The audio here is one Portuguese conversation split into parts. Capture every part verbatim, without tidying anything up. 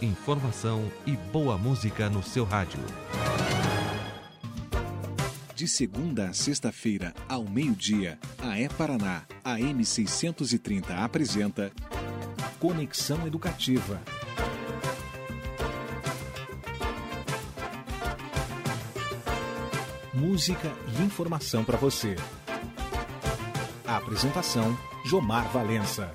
informação e boa música no seu rádio. De segunda a sexta-feira, ao meio-dia, a E Paraná, a M seiscentos e trinta apresenta Conexão Educativa. Música e informação para você. A apresentação, Jomar Valença.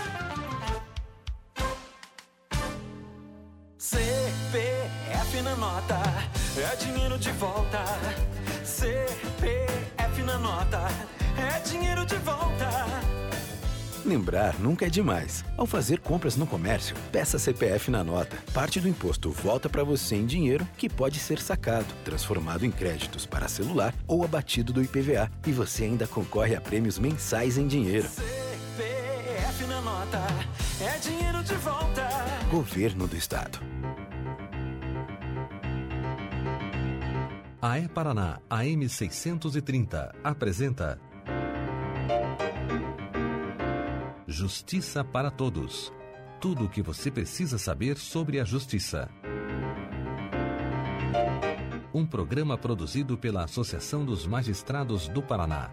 C P F na nota, é dinheiro de volta. C P F na nota, é dinheiro de volta. Lembrar nunca é demais. Ao fazer compras no comércio, peça C P F na nota. Parte do imposto volta para você em dinheiro que pode ser sacado, transformado em créditos para celular ou abatido do I P V A. E você ainda concorre a prêmios mensais em dinheiro. C P F na nota, é dinheiro de volta. Governo do Estado. A E Paraná, a M seiscentos e trinta, apresenta Justiça para Todos. Tudo o que você precisa saber sobre a justiça. Um programa produzido pela Associação dos Magistrados do Paraná.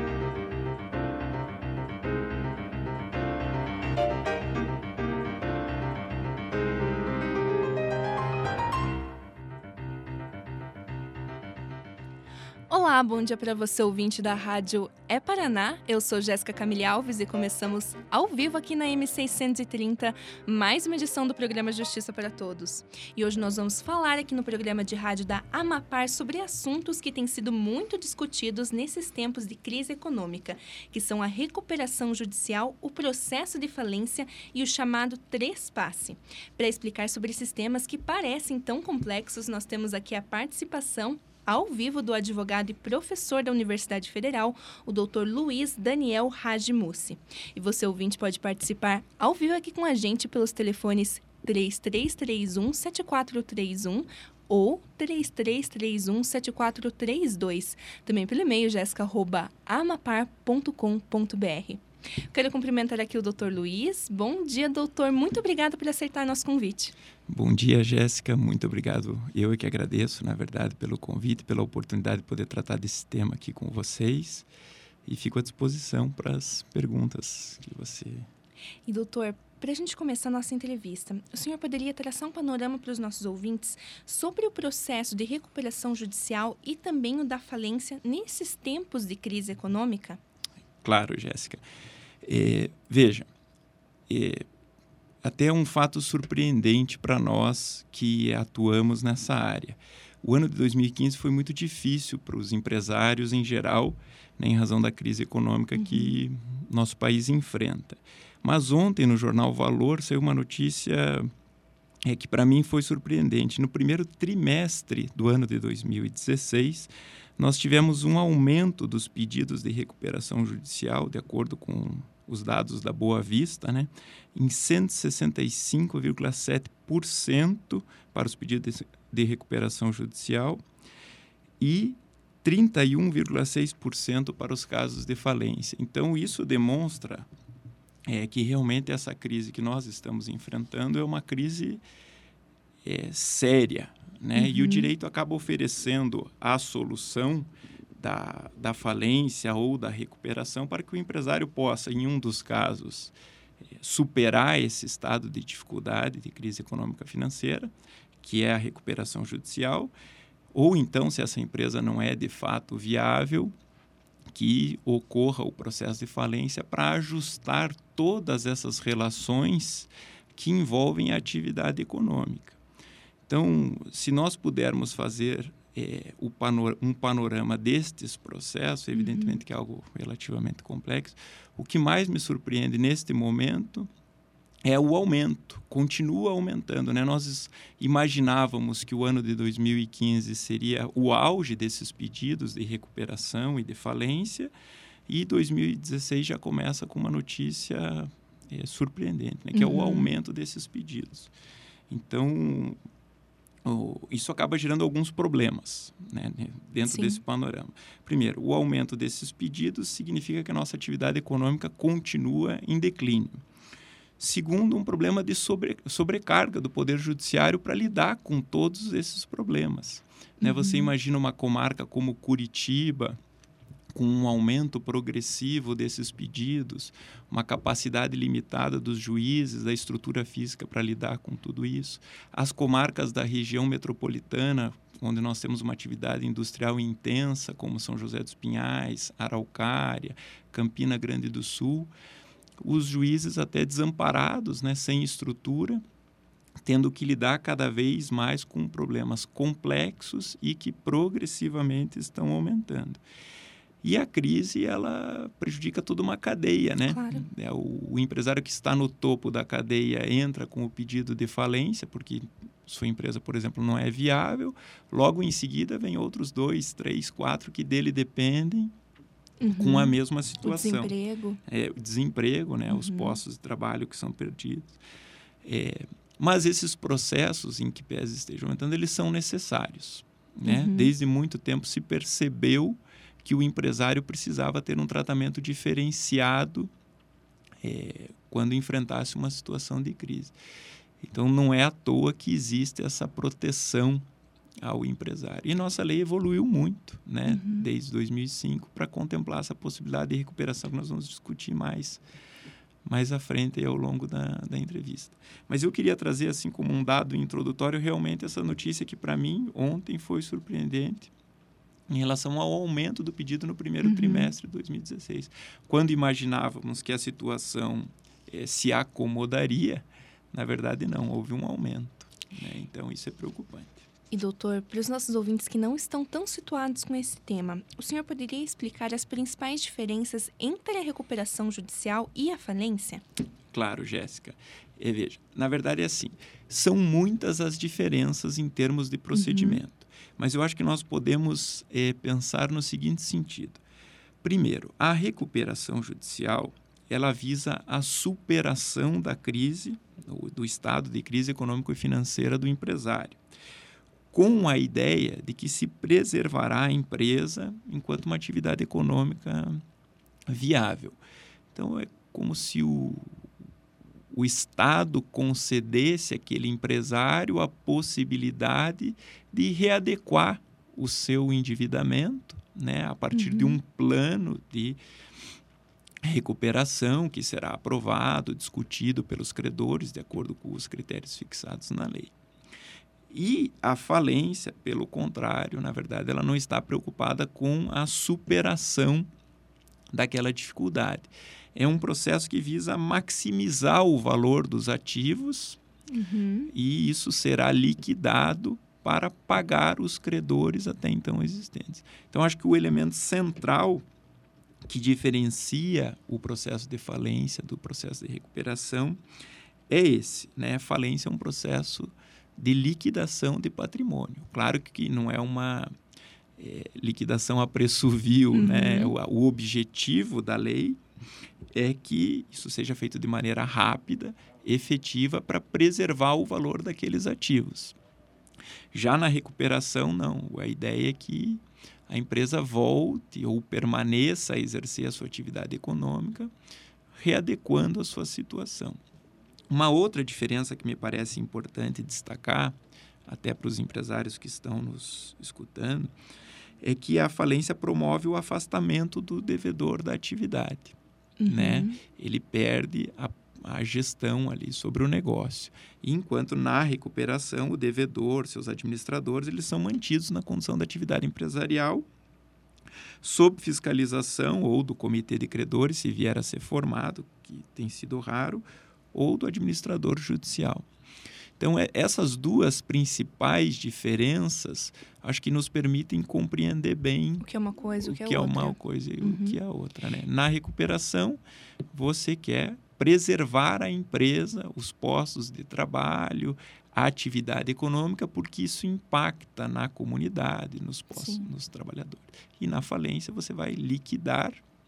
Olá, bom dia para você, ouvinte da Rádio É Paraná. Eu sou Jéssica Camille Alves e começamos ao vivo aqui na M seiscentos e trinta, mais uma edição do programa Justiça para Todos. E hoje nós vamos falar aqui no programa de rádio da Amapar sobre assuntos que têm sido muito discutidos nesses tempos de crise econômica, que são a recuperação judicial, o processo de falência e o chamado Trespasse. Para explicar sobre esses temas que parecem tão complexos, nós temos aqui a participação ao vivo do advogado e professor da Universidade Federal, o doutor Luiz Daniel Rajimussi. E você, ouvinte, pode participar ao vivo aqui com a gente pelos telefones três três três um, sete quatro três um ou três três três um, sete quatro três dois. Também pelo e-mail jéssica arroba amapar ponto com ponto b r. Quero cumprimentar aqui o doutor Luiz. Bom dia, doutor. Muito obrigada por aceitar nosso convite. Bom dia, Jéssica. Muito obrigado. Eu é que agradeço, na verdade, pelo convite, pela oportunidade de poder tratar desse tema aqui com vocês. E fico à disposição para as perguntas que você... E, doutor, para a gente começar a nossa entrevista, o senhor poderia traçar um panorama para os nossos ouvintes sobre o processo de recuperação judicial e também o da falência nesses tempos de crise econômica? Claro, Jéssica. É, veja, é, até um fato surpreendente para nós que atuamos nessa área. O ano de dois mil e quinze foi muito difícil para os empresários em geral, né, em razão da crise econômica uhum. que nosso país enfrenta. Mas ontem, no jornal Valor, saiu uma notícia é, que para mim foi surpreendente. No primeiro trimestre do ano de dois mil e dezesseis, nós tivemos um aumento dos pedidos de recuperação judicial, de acordo com os dados da Boa Vista, né, em cento e sessenta e cinco vírgula sete por cento para os pedidos de, de recuperação judicial e trinta e um vírgula seis por cento para os casos de falência. Então, isso demonstra é, que realmente essa crise que nós estamos enfrentando é uma crise é, séria, né? Uhum. E o direito acaba oferecendo a solução da, da falência ou da recuperação para que o empresário possa, em um dos casos, superar esse estado de dificuldade, de crise econômica financeira, que é a recuperação judicial, ou então, se essa empresa não é de fato viável, que ocorra o processo de falência para ajustar todas essas relações que envolvem a atividade econômica. Então, se nós pudermos fazer é, o panor- um panorama destes processos, evidentemente uhum. que é algo relativamente complexo, o que mais me surpreende neste momento é o aumento, continua aumentando, né? Nós imaginávamos que o ano de dois mil e quinze seria o auge desses pedidos de recuperação e de falência, e dois mil e dezesseis já começa com uma notícia é, surpreendente, né? Que uhum. é o aumento desses pedidos. Então, isso acaba gerando alguns problemas, né, dentro Sim. desse panorama. Primeiro, o aumento desses pedidos significa que a nossa atividade econômica continua em declínio. Segundo, um problema de sobre, sobrecarga do Poder Judiciário para lidar com todos esses problemas. Né? Uhum. Você imagina uma comarca como Curitiba, com um aumento progressivo desses pedidos, uma capacidade limitada dos juízes, da estrutura física para lidar com tudo isso. As comarcas da região metropolitana, onde nós temos uma atividade industrial intensa, como São José dos Pinhais, Araucária, Campina Grande do Sul, os juízes até desamparados, né, sem estrutura, tendo que lidar cada vez mais com problemas complexos e que progressivamente estão aumentando. E a crise, ela prejudica toda uma cadeia, né? Claro. É, o, o empresário que está no topo da cadeia entra com o pedido de falência, porque sua empresa, por exemplo, não é viável. Logo em seguida, vem outros dois, três, quatro que dele dependem, uhum, com a mesma situação. O desemprego. É, o desemprego, né? Uhum. Os postos de trabalho que são perdidos. É, mas esses processos, em que pese estejam aumentando, eles são necessários, né? Uhum. Desde muito tempo se percebeu que o empresário precisava ter um tratamento diferenciado é, quando enfrentasse uma situação de crise. Então, não é à toa que existe essa proteção ao empresário. E nossa lei evoluiu muito, né, uhum, desde dois mil e cinco, para contemplar essa possibilidade de recuperação que nós vamos discutir mais, mais à frente e ao longo da, da entrevista. Mas eu queria trazer, assim como um dado introdutório, realmente essa notícia que, para mim, ontem foi surpreendente, em relação ao aumento do pedido no primeiro uhum. trimestre de dois mil e dezesseis. Quando imaginávamos que a situação eh, se acomodaria, na verdade não, houve um aumento, né? Então, isso é preocupante. E, doutor, para os nossos ouvintes que não estão tão situados com esse tema, o senhor poderia explicar as principais diferenças entre a recuperação judicial e a falência? Claro, Jéssica. E, veja, na verdade é assim, são muitas as diferenças em termos de procedimento. Uhum. Mas eu acho que nós podemos é, pensar no seguinte sentido. Primeiro, a recuperação judicial, ela visa a superação da crise, do, do estado de crise econômico e financeira do empresário, com a ideia de que se preservará a empresa enquanto uma atividade econômica viável. Então, é como se o, o Estado concedesse àquele empresário a possibilidade de readequar o seu endividamento, né, a partir uhum. de um plano de recuperação que será aprovado, discutido pelos credores, de acordo com os critérios fixados na lei. E a falência, pelo contrário, na verdade, ela não está preocupada com a superação daquela dificuldade. É um processo que visa maximizar o valor dos ativos uhum. e isso será liquidado para pagar os credores até então existentes. Então, acho que o elemento central que diferencia o processo de falência do processo de recuperação é esse, né? Falência é um processo de liquidação de patrimônio. Claro que não é uma é, liquidação a preço vil, uhum. né? O, o objetivo da lei é que isso seja feito de maneira rápida, efetiva, para preservar o valor daqueles ativos. Já na recuperação, não. A ideia é que a empresa volte ou permaneça a exercer a sua atividade econômica, readequando a sua situação. Uma outra diferença que me parece importante destacar, até para os empresários que estão nos escutando, é que a falência promove o afastamento do devedor da atividade. Uhum. Né? Ele perde a, a gestão ali sobre o negócio. Enquanto na recuperação, o devedor, seus administradores, eles são mantidos na condição da atividade empresarial, sob fiscalização ou do comitê de credores, se vier a ser formado, que tem sido raro, ou do administrador judicial. Então, é, essas duas principais diferenças, acho que nos permitem compreender bem o que é uma coisa, o que é, que é outra. uma coisa e uhum. o que é outra. Né? Na recuperação, você quer preservar a empresa, os postos de trabalho, a atividade econômica, porque isso impacta na comunidade, nos postos, Sim. nos trabalhadores. E na falência, você vai liquidar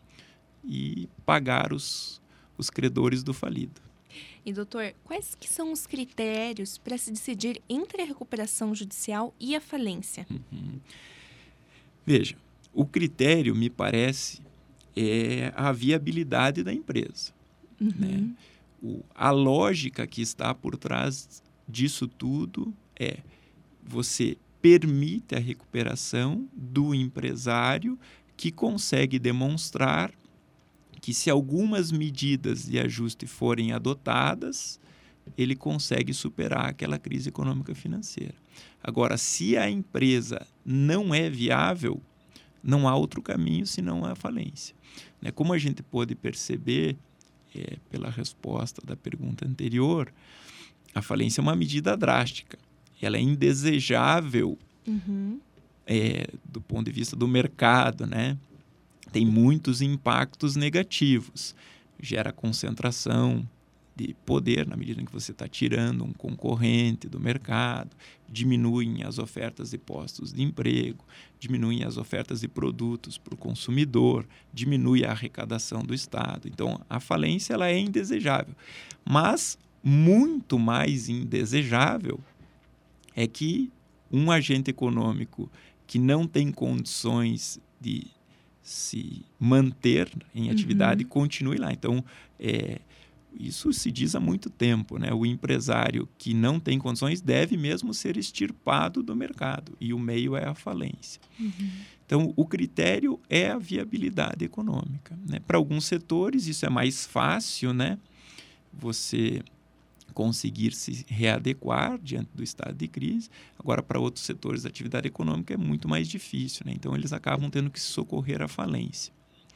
e pagar os, os credores do falido. E, doutor, quais que são os critérios para se decidir entre a recuperação judicial e a falência? Uhum. Veja, o critério, me parece, é a viabilidade da empresa. Uhum. Né? o, a lógica que está por trás disso tudo é você permite a recuperação do empresário que consegue demonstrar que se algumas medidas de ajuste forem adotadas, ele consegue superar aquela crise econômica financeira. Agora, se a empresa não é viável, não há outro caminho senão a falência. Né? Como a gente pôde perceber, é, pela resposta da pergunta anterior, a falência é uma medida drástica. Ela é indesejável uhum. é, do ponto de vista do mercado, né? Tem muitos impactos negativos. Gera concentração de poder na medida em que você está tirando um concorrente do mercado, diminuem as ofertas de postos de emprego, diminuem as ofertas de produtos para o consumidor, diminui a arrecadação do Estado. Então, a falência ela é indesejável. Mas, muito mais indesejável é que um agente econômico que não tem condições de se manter em atividade uhum. continue lá. Então, é, isso se diz há muito tempo, né? O empresário que não tem condições deve mesmo ser extirpado do mercado e o meio é a falência. Uhum. Então, o critério é a viabilidade econômica, né? Para alguns setores isso é mais fácil, né? Você conseguir se readequar diante do estado de crise. Agora, para outros setores da atividade econômica é muito mais difícil, né? Então, eles acabam tendo que socorrer à falência.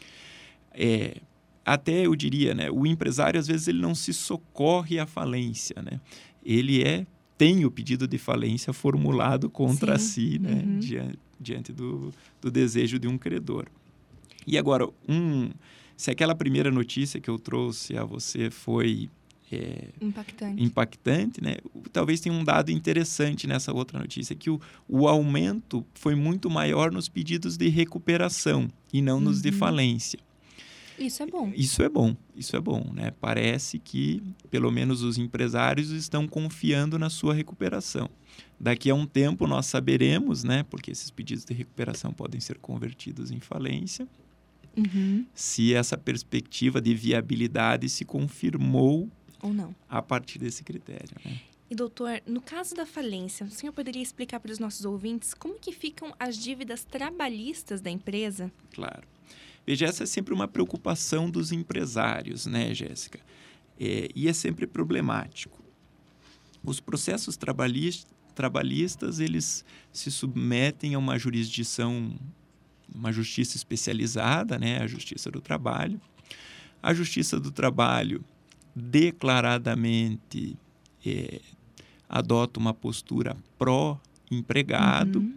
É, até, eu diria, né, o empresário, às vezes, ele não se socorre à falência, né? Ele é, tem o pedido de falência formulado contra Sim. si, né? Uhum. diante, diante do, do desejo de um credor. E agora, um, se aquela primeira notícia que eu trouxe a você foi... É, impactante. impactante, né? Talvez tenha um dado interessante nessa outra notícia, que o, o aumento foi muito maior nos pedidos de recuperação e não nos uhum. de falência. Isso é bom. Isso é bom, isso é bom, né? Parece que, pelo menos os empresários estão confiando na sua recuperação. Daqui a um tempo nós saberemos, né? Porque esses pedidos de recuperação podem ser convertidos em falência, uhum. se essa perspectiva de viabilidade se confirmou ou não, a partir desse critério, né? E, doutor, no caso da falência, o senhor poderia explicar para os nossos ouvintes como que ficam as dívidas trabalhistas da empresa? Claro. Veja, essa é sempre uma preocupação dos empresários, né, Jéssica? É, e é sempre problemático. Os processos trabalhistas, trabalhistas, eles se submetem a uma jurisdição, uma justiça especializada, né, a Justiça do Trabalho. A Justiça do Trabalho declaradamente é, adota uma postura pró-empregado uhum.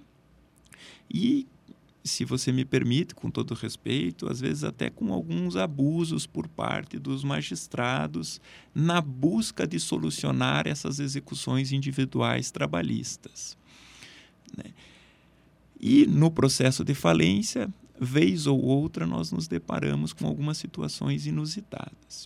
e, se você me permite, com todo respeito, às vezes até com alguns abusos por parte dos magistrados na busca de solucionar essas execuções individuais trabalhistas, né? E no processo de falência, vez ou outra, nós nos deparamos com algumas situações inusitadas.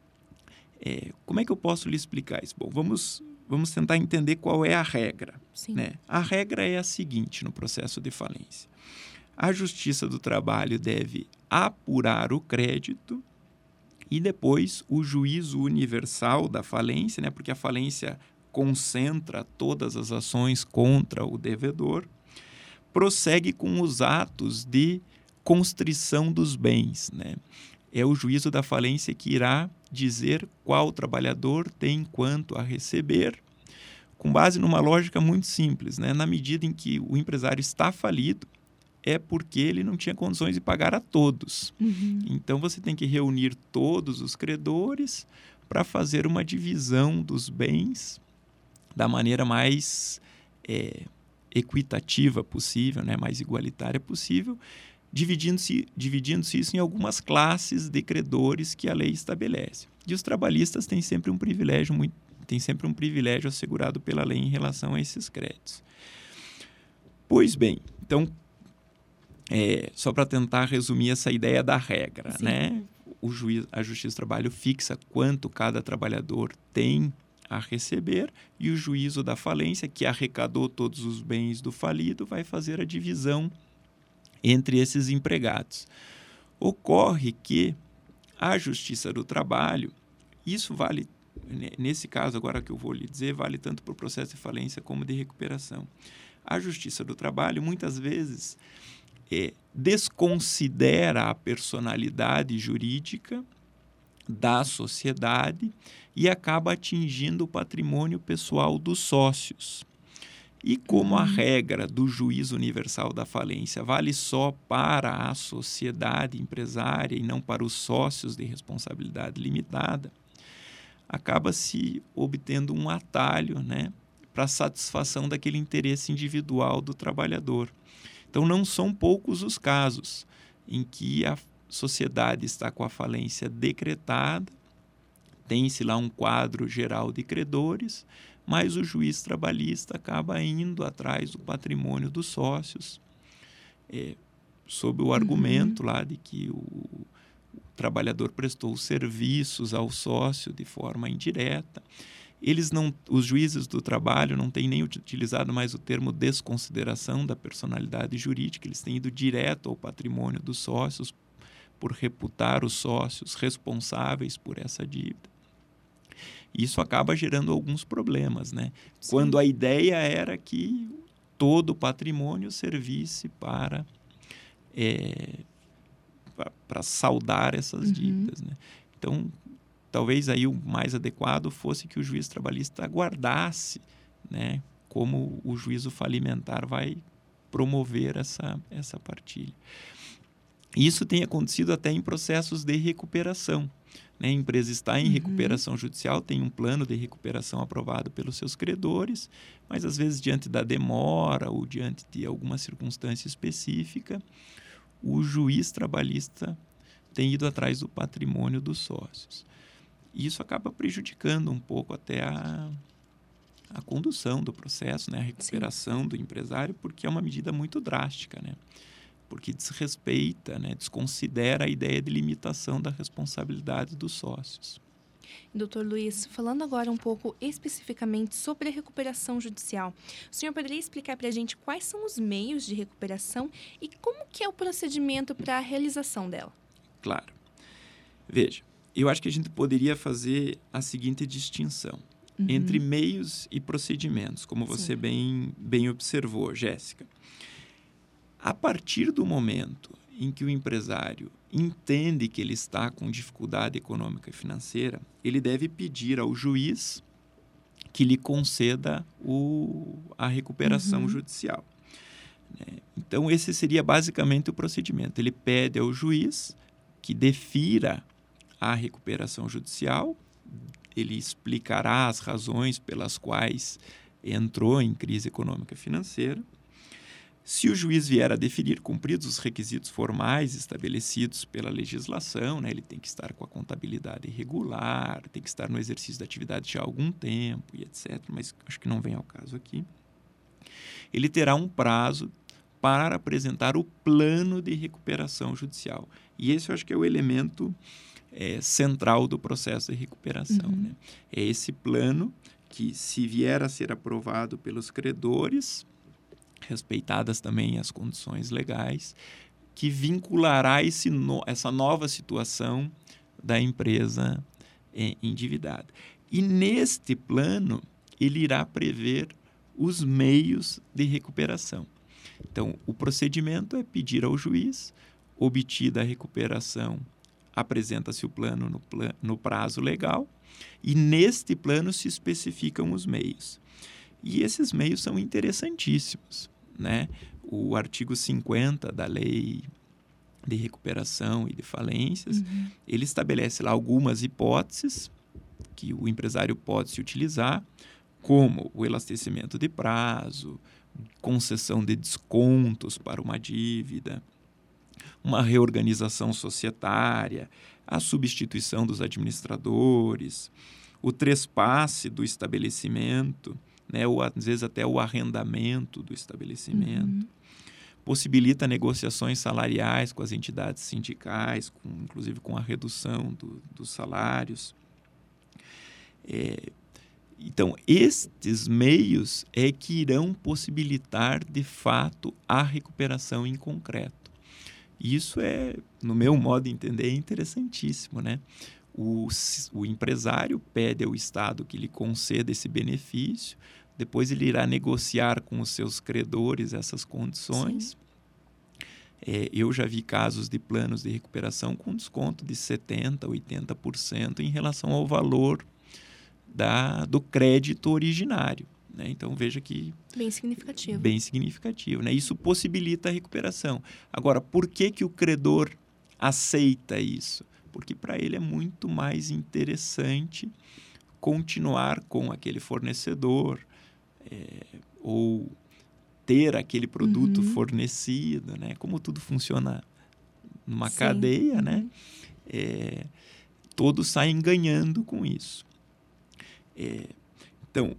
É, como é que eu posso lhe explicar isso? Bom, vamos, vamos tentar entender qual é a regra, né? A regra é a seguinte no processo de falência. A Justiça do Trabalho deve apurar o crédito e depois o juízo universal da falência, né? Porque a falência concentra todas as ações contra o devedor, prossegue com os atos de constrição dos bens, né? É o juízo da falência que irá dizer qual trabalhador tem quanto a receber, com base numa lógica muito simples, né? Na medida em que o empresário está falido, é porque ele não tinha condições de pagar a todos. Uhum. Então, você tem que reunir todos os credores para fazer uma divisão dos bens da maneira mais é, equitativa possível, né? Mais igualitária possível, dividindo-se, dividindo-se isso em algumas classes de credores que a lei estabelece. E os trabalhistas têm sempre um privilégio, muito, têm sempre um privilégio assegurado pela lei em relação a esses créditos. Pois bem, então, é, só para tentar resumir essa ideia da regra, né? O juiz, a Justiça do Trabalho fixa quanto cada trabalhador tem a receber e o juízo da falência, que arrecadou todos os bens do falido, vai fazer a divisão entre esses empregados. Ocorre que a Justiça do Trabalho isso vale, nesse caso agora que eu vou lhe dizer, vale tanto para o processo de falência como de recuperação. A Justiça do Trabalho, muitas vezes, é, desconsidera a personalidade jurídica da sociedade e acaba atingindo o patrimônio pessoal dos sócios. E como a regra do juízo universal da falência vale só para a sociedade empresária e não para os sócios de responsabilidade limitada, acaba se obtendo um atalho, né, para a satisfação daquele interesse individual do trabalhador. Então, não são poucos os casos em que a sociedade está com a falência decretada, tem-se lá um quadro geral de credores, mas o juiz trabalhista acaba indo atrás do patrimônio dos sócios, é, sob o argumento uhum. lá de que o, o trabalhador prestou serviços ao sócio de forma indireta. Eles não, os juízes do trabalho não têm nem utilizado mais o termo desconsideração da personalidade jurídica, eles têm ido direto ao patrimônio dos sócios por reputar os sócios responsáveis por essa dívida. Isso acaba gerando alguns problemas, né? Quando a ideia era que todo o patrimônio servisse para, é, para saldar essas uhum. dívidas, né? Então, talvez aí o mais adequado fosse que o juiz trabalhista aguardasse, né, como o juízo falimentar vai promover essa, essa partilha. Isso tem acontecido até em processos de recuperação. Né? A empresa está em uhum. recuperação judicial, tem um plano de recuperação aprovado pelos seus credores, mas às vezes diante da demora ou diante de alguma circunstância específica, o juiz trabalhista tem ido atrás do patrimônio dos sócios. E isso acaba prejudicando um pouco até a, a condução do processo, né? A recuperação Sim. do empresário, porque é uma medida muito drástica, né? Porque desrespeita, né? Desconsidera a ideia de limitação da responsabilidade dos sócios. doutor Luiz, falando agora um pouco especificamente sobre a recuperação judicial, o senhor poderia explicar para a gente quais são os meios de recuperação e como que é o procedimento para a realização dela? Claro. Veja, eu acho que a gente poderia fazer a seguinte distinção uhum. entre meios e procedimentos, como você bem, bem observou, Jéssica. A partir do momento em que o empresário entende que ele está com dificuldade econômica e financeira, ele deve pedir ao juiz que lhe conceda o, a recuperação uhum. judicial. Então, esse seria basicamente o procedimento. Ele pede ao juiz que defira a recuperação judicial, ele explicará as razões pelas quais entrou em crise econômica e financeira. Se o juiz vier a deferir cumpridos os requisitos formais estabelecidos pela legislação, né, ele tem que estar com a contabilidade regular, tem que estar no exercício da atividade já há algum tempo e etcétera, mas acho que não vem ao caso aqui. Ele terá um prazo para apresentar o plano de recuperação judicial. E esse eu acho que é o elemento é, central do processo de recuperação. Uhum. Né? É esse plano que, se vier a ser aprovado pelos credores, respeitadas também as condições legais, que vinculará esse no, essa nova situação da empresa é, endividada. E neste plano, ele irá prever os meios de recuperação. Então, o procedimento é pedir ao juiz, obtida a recuperação, apresenta-se o plano no, pla- no prazo legal, e neste plano se especificam os meios. E esses meios são interessantíssimos, né? O artigo cinquenta da Lei de Recuperação e de Falências, uhum. ele estabelece lá algumas hipóteses que o empresário pode se utilizar, como o elastecimento de prazo, concessão de descontos para uma dívida, uma reorganização societária, a substituição dos administradores, o trespasse do estabelecimento, né, ou às vezes até o arrendamento do estabelecimento. Uhum. Possibilita negociações salariais com as entidades sindicais, com, inclusive com a redução do, dos salários. É, então, estes meios é que irão possibilitar, de fato, a recuperação em concreto. Isso é, no meu modo de entender, interessantíssimo, né? o, o empresário pede ao Estado que lhe conceda esse benefício, depois ele irá negociar com os seus credores essas condições. É, eu já vi casos de planos de recuperação com desconto de setenta por cento, oitenta por cento em relação ao valor da, do crédito originário. Né? Então, veja que... Bem significativo. Bem significativo. Né? Isso possibilita a recuperação. Agora, por que, que o credor aceita isso? Porque para ele é muito mais interessante continuar com aquele fornecedor é, ou ter aquele produto uhum. fornecido, né? Como tudo funciona numa Sim. cadeia, uhum. né? É, todos saem ganhando com isso. É, então,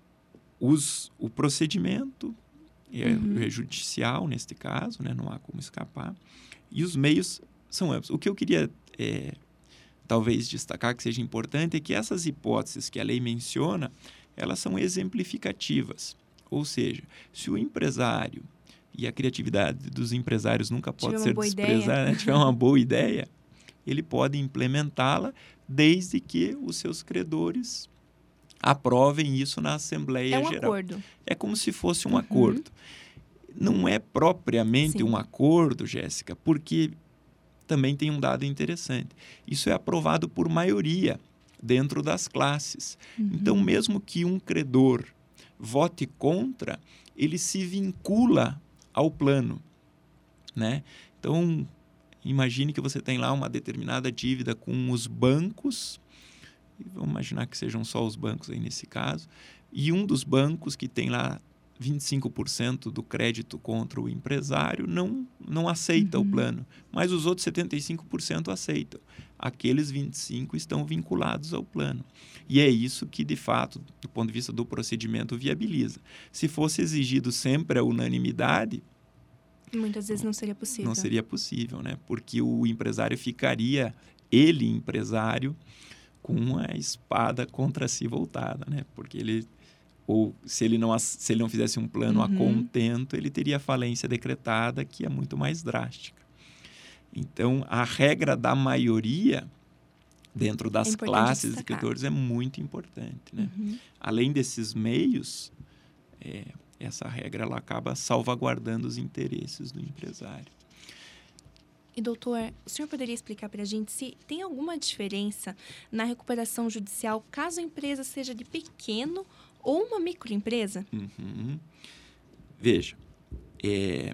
os, o procedimento é, uhum. é judicial, neste caso, né? Não há como escapar. E os meios são amplos. O que eu queria, é, talvez, destacar que seja importante é que essas hipóteses que a lei menciona, elas são exemplificativas. Ou seja, se o empresário, e a criatividade dos empresários nunca pode ser desprezada, né? tiver uma boa ideia, ele pode implementá-la desde que os seus credores aprovem isso na Assembleia é um Geral. Acordo. É como se fosse um uhum. acordo. Não é propriamente Sim. um acordo, Jéssica, porque também tem um dado interessante. Isso é aprovado por maioria dentro das classes. Uhum. Então, mesmo que um credor vote contra, ele se vincula ao plano, né? Então, imagine que você tem lá uma determinada dívida com os bancos, e vamos imaginar que sejam só os bancos aí nesse caso, e um dos bancos que tem lá vinte e cinco por cento do crédito contra o empresário não, não aceita uhum. o plano, mas os outros setenta e cinco por cento aceitam. Aqueles vinte e cinco por cento estão vinculados ao plano. E é isso que, de fato, do ponto de vista do procedimento, viabiliza. Se fosse exigido sempre a unanimidade... Muitas vezes não seria possível. Não seria possível, né? Porque o empresário ficaria, ele, empresário, com a espada contra si voltada, né? Porque ele... Ou se ele não, se ele não fizesse um plano uhum. a contento, ele teria a falência decretada, que é muito mais drástica. Então, a regra da maioria dentro das é classes de credores é muito importante. Né? Uhum. Além desses meios, é, essa regra ela acaba salvaguardando os interesses do empresário. E, doutor, o senhor poderia explicar para a gente se tem alguma diferença na recuperação judicial caso a empresa seja de pequeno ou uma microempresa? Uhum. Veja, é...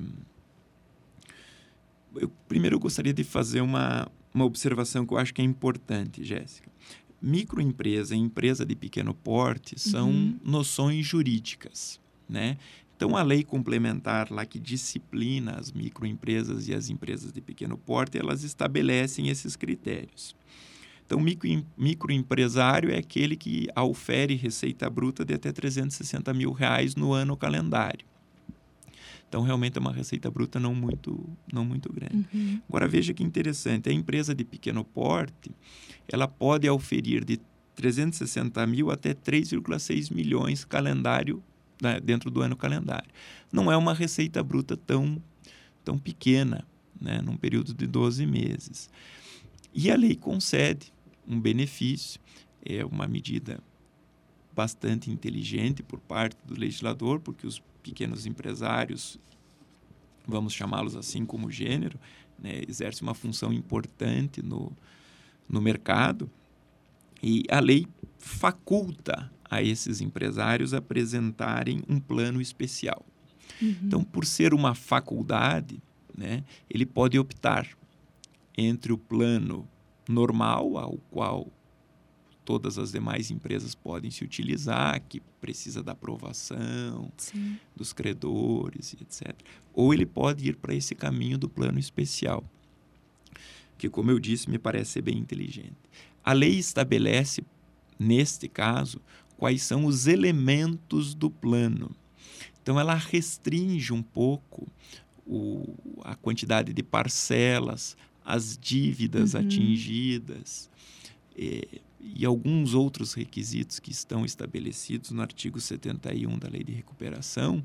eu primeiro gostaria de fazer uma, uma observação que eu acho que é importante, Jéssica. Microempresa e empresa de pequeno porte são uhum. noções jurídicas, né? Então, a lei complementar lá que disciplina as microempresas e as empresas de pequeno porte, elas estabelecem esses critérios. Então, micro, microempresário é aquele que aufere receita bruta de até trezentos e sessenta mil reais no ano calendário. Então, realmente é uma receita bruta não muito, não muito grande. Uhum. Agora, veja que interessante, a empresa de pequeno porte, ela pode auferir de trezentos e sessenta mil até três vírgula seis milhões calendário, né, dentro do ano calendário. Não é uma receita bruta tão, tão pequena, né, num período de doze meses. E a lei concede um benefício, é uma medida bastante inteligente por parte do legislador, porque os pequenos empresários, vamos chamá-los assim como gênero, né, exercem uma função importante no, no mercado, e a lei faculta a esses empresários apresentarem um plano especial. Uhum. Então, por ser uma faculdade, né, ele pode optar entre o plano normal, ao qual todas as demais empresas podem se utilizar, que precisa da aprovação Sim. dos credores, etcétera. Ou ele pode ir para esse caminho do plano especial, que, como eu disse, me parece ser bem inteligente. A lei estabelece, neste caso, quais são os elementos do plano. Então, ela restringe um pouco o, a quantidade de parcelas, as dívidas uhum. atingidas é, e alguns outros requisitos que estão estabelecidos no artigo setenta e um da Lei de Recuperação.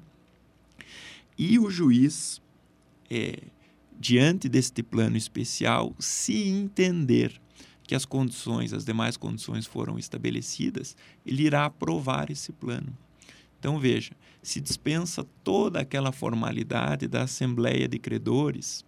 E o juiz, é, diante deste plano especial, se entender que as condições, as demais condições foram estabelecidas, ele irá aprovar esse plano. Então, veja, se dispensa toda aquela formalidade da Assembleia de Credores,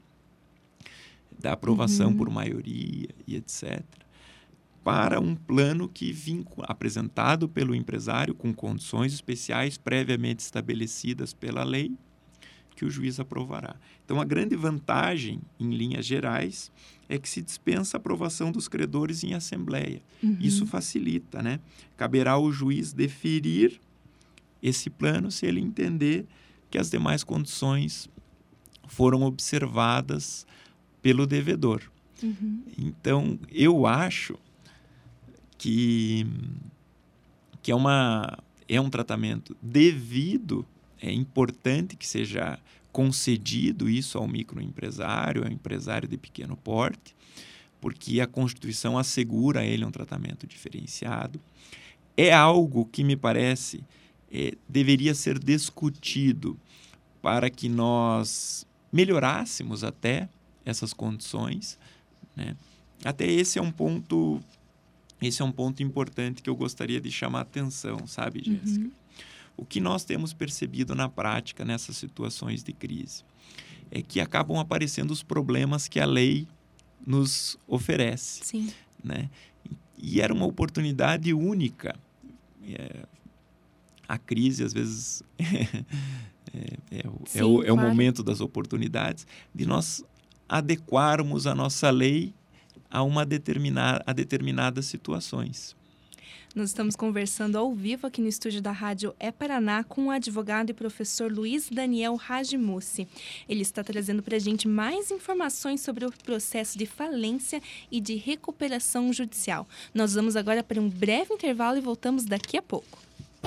da aprovação uhum. por maioria e etcétera, para um plano que vincula, apresentado pelo empresário com condições especiais previamente estabelecidas pela lei, que o juiz aprovará. Então, a grande vantagem, em linhas gerais, é que se dispensa a aprovação dos credores em assembleia. Uhum. Isso facilita, né? Caberá ao juiz deferir esse plano se ele entender que as demais condições foram observadas pelo devedor. Uhum. Então, eu acho que, que é, uma, é um tratamento devido. É importante que seja concedido isso ao microempresário, ao empresário de pequeno porte, porque a Constituição assegura a ele um tratamento diferenciado. É algo que, me parece, é, deveria ser discutido para que nós melhorássemos até essas condições, né? Até esse é um ponto, esse é um ponto importante que eu gostaria de chamar a atenção, sabe, Jéssica? Uhum. O que nós temos percebido na prática nessas situações de crise é que acabam aparecendo os problemas que a lei nos oferece. Sim. Né? E era uma oportunidade única. É, a crise, às vezes, é, é, o, Sim, é, o, é claro. o momento das oportunidades de nós adequarmos a nossa lei a, uma determinada, a determinadas situações. Nós estamos conversando ao vivo aqui no estúdio da Rádio É Paraná com o advogado e professor Luiz Daniel Ragimussi. Ele está trazendo para a gente mais informações sobre o processo de falência e de recuperação judicial. Nós vamos agora para um breve intervalo e voltamos daqui a pouco.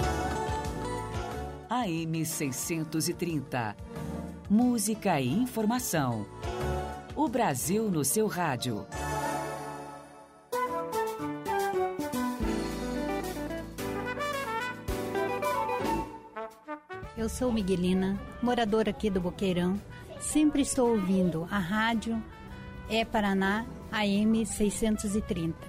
A M seiscentos e trinta. Música e informação. O Brasil no seu rádio. Eu sou Miguelina, moradora aqui do Boqueirão. Sempre estou ouvindo a rádio É Paraná A M seiscentos e trinta.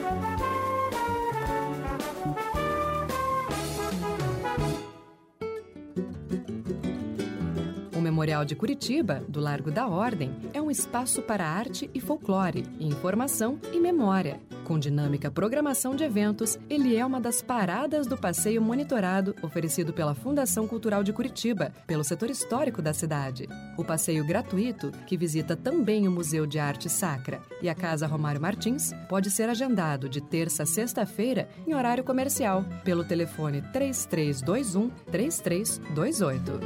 O Memorial de Curitiba, do Largo da Ordem, é um espaço para arte e folclore, informação e memória. Com dinâmica programação de eventos, ele é uma das paradas do passeio monitorado oferecido pela Fundação Cultural de Curitiba, pelo setor histórico da cidade. O passeio gratuito, que visita também o Museu de Arte Sacra e a Casa Romário Martins, pode ser agendado de terça a sexta-feira em horário comercial, pelo telefone três três dois um, três três dois oito.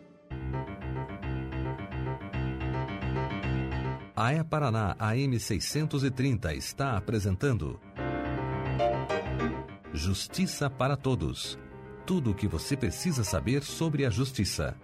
A É Paraná A M seiscentos e trinta está apresentando Justiça para Todos. Tudo o que você precisa saber sobre a justiça.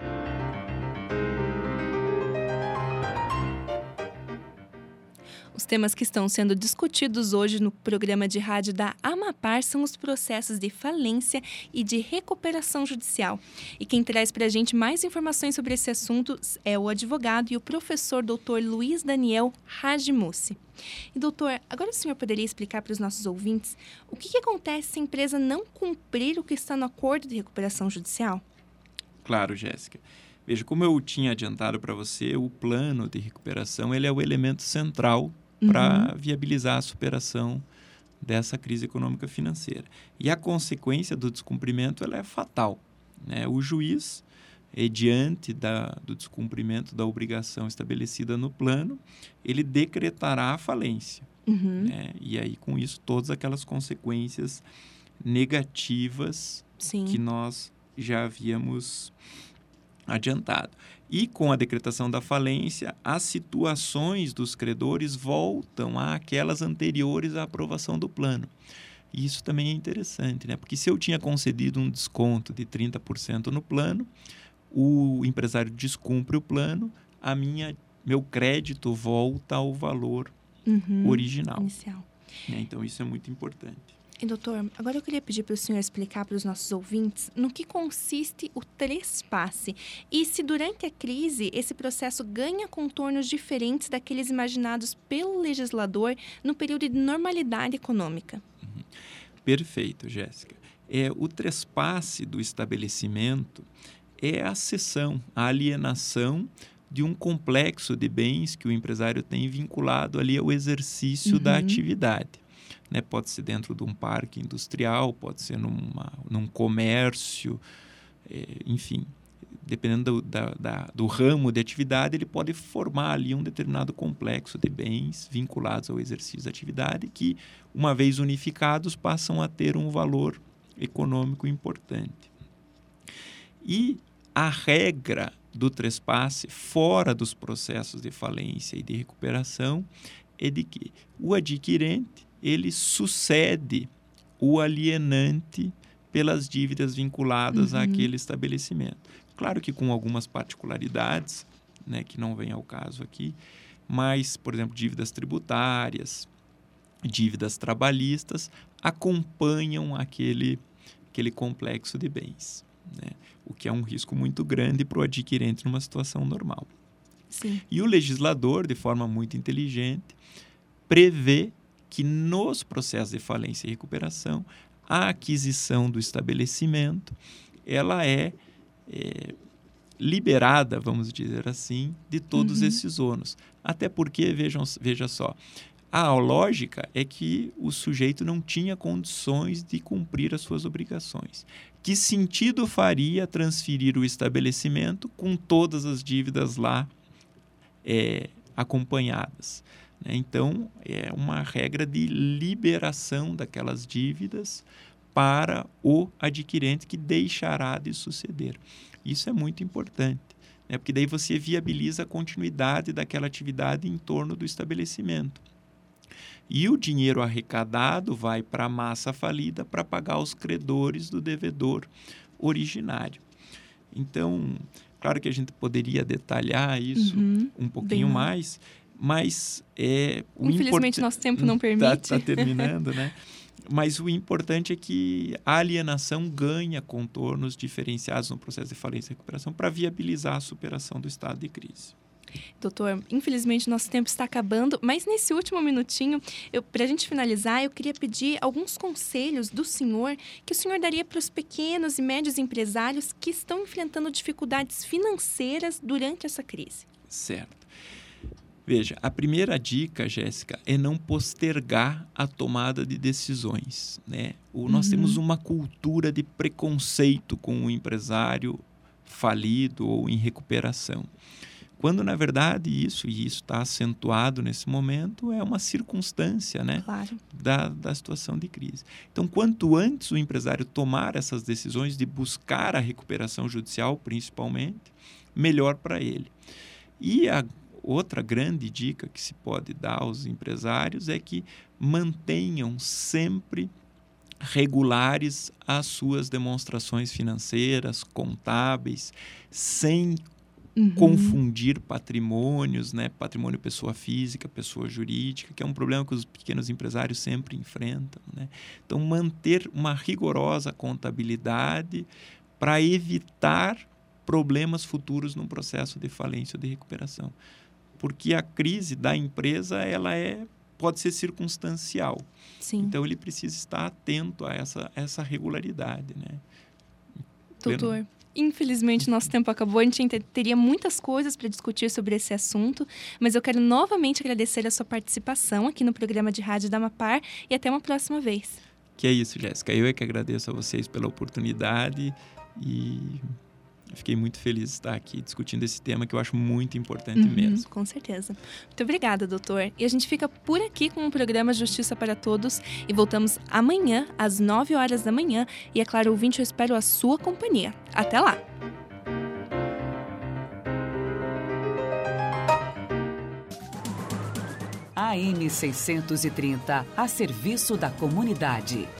Os temas que estão sendo discutidos hoje no programa de rádio da Amapar são os processos de falência e de recuperação judicial. E quem traz para a gente mais informações sobre esse assunto é o advogado e o professor doutor Luiz Daniel Ragimussi. E doutor, agora o senhor poderia explicar para os nossos ouvintes o que, que acontece se a empresa não cumprir o que está no acordo de recuperação judicial? Claro, Jéssica. Veja, como eu tinha adiantado para você, o plano de recuperação ele é o elemento central para uhum. viabilizar a superação dessa crise econômica financeira. E a consequência do descumprimento ela é fatal, né? O juiz, eh, diante da, do descumprimento da obrigação estabelecida no plano, ele decretará a falência. Uhum. Né? E aí, com isso, todas aquelas consequências negativas Sim. que nós já havíamos adiantado. E com a decretação da falência, as situações dos credores voltam àquelas anteriores à aprovação do plano. E isso também é interessante, né? Porque se eu tinha concedido um desconto de trinta por cento no plano, o empresário descumpre o plano, a minha, meu crédito volta ao valor uhum, original. Inicial. Né? Então, isso é muito importante. E, doutor, agora eu queria pedir para o senhor explicar para os nossos ouvintes no que consiste o trespasse e se durante a crise esse processo ganha contornos diferentes daqueles imaginados pelo legislador no período de normalidade econômica. Uhum. Perfeito, Jéssica. É, o trespasse do estabelecimento é a cessão, a alienação de um complexo de bens que o empresário tem vinculado ali ao exercício uhum. da atividade. Né? Pode ser dentro de um parque industrial, pode ser numa, num comércio, é, enfim, dependendo do, da, da, do ramo de atividade, ele pode formar ali um determinado complexo de bens vinculados ao exercício da atividade que, uma vez unificados, passam a ter um valor econômico importante. E a regra do trespasse, fora dos processos de falência e de recuperação, é de que o adquirente ele sucede o alienante pelas dívidas vinculadas uhum. àquele estabelecimento. Claro que com algumas particularidades, né, que não vem ao caso aqui, mas, por exemplo, dívidas tributárias, dívidas trabalhistas, acompanham aquele, aquele complexo de bens, né, o que é um risco muito grande para o adquirente numa situação normal. Sim. E o legislador, de forma muito inteligente, prevê que nos processos de falência e recuperação, a aquisição do estabelecimento, ela é, é liberada, vamos dizer assim, de todos uhum. esses ônus. Até porque, vejam, veja só, a lógica é que o sujeito não tinha condições de cumprir as suas obrigações. Que sentido faria transferir o estabelecimento com todas as dívidas lá é, acompanhadas? Então, é uma regra de liberação daquelas dívidas para o adquirente que deixará de suceder. Isso é muito importante, né? Porque daí você viabiliza a continuidade daquela atividade em torno do estabelecimento. E o dinheiro arrecadado vai para a massa falida para pagar os credores do devedor originário. Então, claro que a gente poderia detalhar isso uhum, um pouquinho mais, mas é... O Infelizmente, import... nosso tempo não permite. Está tá terminando, né? Mas o importante é que a alienação ganha contornos diferenciados no processo de falência e recuperação para viabilizar a superação do estado de crise. Doutor, infelizmente nosso tempo está acabando, mas nesse último minutinho, para a gente finalizar, eu queria pedir alguns conselhos do senhor que o senhor daria para os pequenos e médios empresários que estão enfrentando dificuldades financeiras durante essa crise. Certo. Veja, a primeira dica, Jéssica, é não postergar a tomada de decisões, né? O, nós uhum. temos uma cultura de preconceito com o empresário falido ou em recuperação. Quando, na verdade, isso, e isso está acentuado nesse momento, é uma circunstância, né, claro. da, da situação de crise. Então, quanto antes o empresário tomar essas decisões de buscar a recuperação judicial, principalmente, melhor para ele. E a outra grande dica que se pode dar aos empresários é que mantenham sempre regulares as suas demonstrações financeiras, contábeis, sem Uhum. confundir patrimônios, né? Patrimônio pessoa física, pessoa jurídica, que é um problema que os pequenos empresários sempre enfrentam, né? Então, manter uma rigorosa contabilidade para evitar problemas futuros no processo de falência ou de recuperação. Porque a crise da empresa ela é, pode ser circunstancial. Sim. Então, ele precisa estar atento a essa, essa regularidade, né? Doutor, Pleno... infelizmente, nosso tempo acabou. A gente ainda teria muitas coisas para discutir sobre esse assunto, mas eu quero novamente agradecer a sua participação aqui no programa de rádio da Amapar e até uma próxima vez. Que é isso, Jéssica. Eu é que agradeço a vocês pela oportunidade e fiquei muito feliz de estar aqui discutindo esse tema que eu acho muito importante uhum, mesmo. Com certeza. Muito obrigada, doutor. E a gente fica por aqui com o programa Justiça para Todos e voltamos amanhã, às nove horas da manhã. E, é claro, ouvinte, eu espero a sua companhia. Até lá! A M seiscentos e trinta, a serviço da comunidade.